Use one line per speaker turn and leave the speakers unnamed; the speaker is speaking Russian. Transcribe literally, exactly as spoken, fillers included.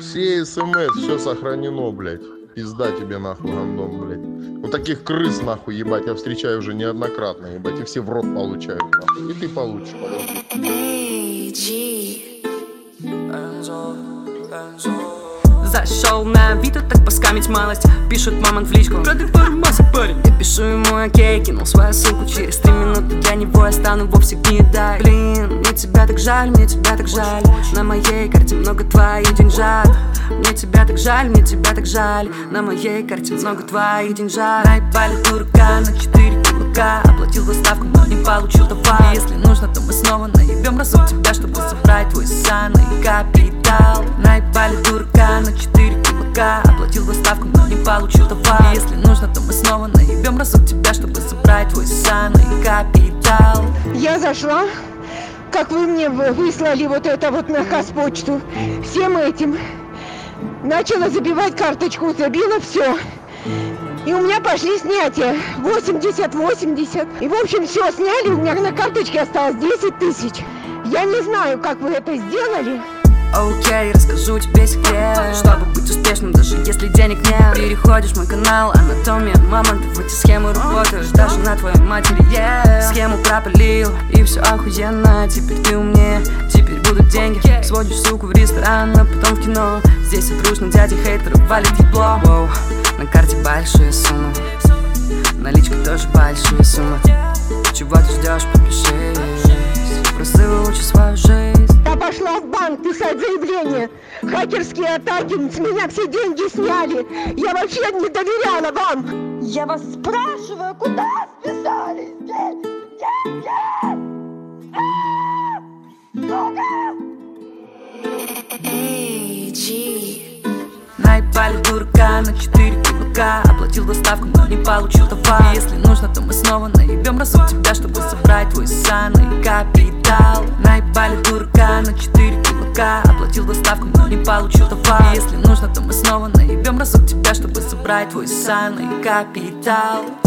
Все смс, все сохранено, блядь. Пизда тебе нахуй, гандон, блядь. Вот таких крыс нахуй, ебать, я встречаю уже неоднократно, ебать, и все в рот получают, нахуй. И ты получишь, подожди.
Зашел на Авито, так поскамить малость. Пишет мамон в личку: продай пару масок, парень. Я пишу ему: окей, кинул свою ссылку. Через три минуты для него я стану вовсе гнедой. Блин, мне тебя так жаль, мне тебя так жаль. На моей карте много твоих деньжат. Мне тебя так жаль, мне тебя так жаль. На моей карте много твоих деньжат. Наебали дурака на четыре кулака. Оплатил доставку, но не получил товар. Если нужно, то мы снова наебем разок тебя, чтобы собрать твой ссаный капитал. Наебали дурака на четыре кулака. Оплатил доставку, но не получил товар. Если нужно, то мы снова наебем разок тебя, чтобы собрать твой ссаный капитал.
Я зашла, как вы мне выслали вот это вот на Казпочту, всем этим. Начала забивать карточку, забила все. И у меня пошли снятия восемьдесят восемьдесят. И в общем все сняли, у меня на карточке осталось десять тысяч. Я не знаю, как вы это сделали.
Окей, okay, расскажу тебе секрет. Чтобы быть успешным, даже если денег нет. Переходишь в мой канал Анатомия Мамонт. В эти схемы работаешь, даже на твоей матери, yeah. Схему пропалил, и все охуенно. Теперь ты умнее, теперь будут деньги. Сводишь суку в ресторан, а потом в кино. Здесь все дружно, дяди хейтеры валит ебло. Воу, на карте большие суммы, наличка тоже большие суммы. Чего ты ждешь, попишись. Просто выучи свою жизнь.
Я пошла в банк писать заявление. Хакерские атаки, с меня все деньги сняли. Я вообще не доверяла вам. Я вас спрашиваю, куда списались деньги?
Наебали дурака на четыре кулака. Оплатил доставку, но не получил товар. Если нужно, то мы снова наебем разок тебя, чтобы собрать твой ссаный капитал. Наебали дурака на четыре кулака. Оплатил доставку, но не получил товар. Если нужно, то мы снова наебем разок тебя, чтобы собрать твой ссаный капитал.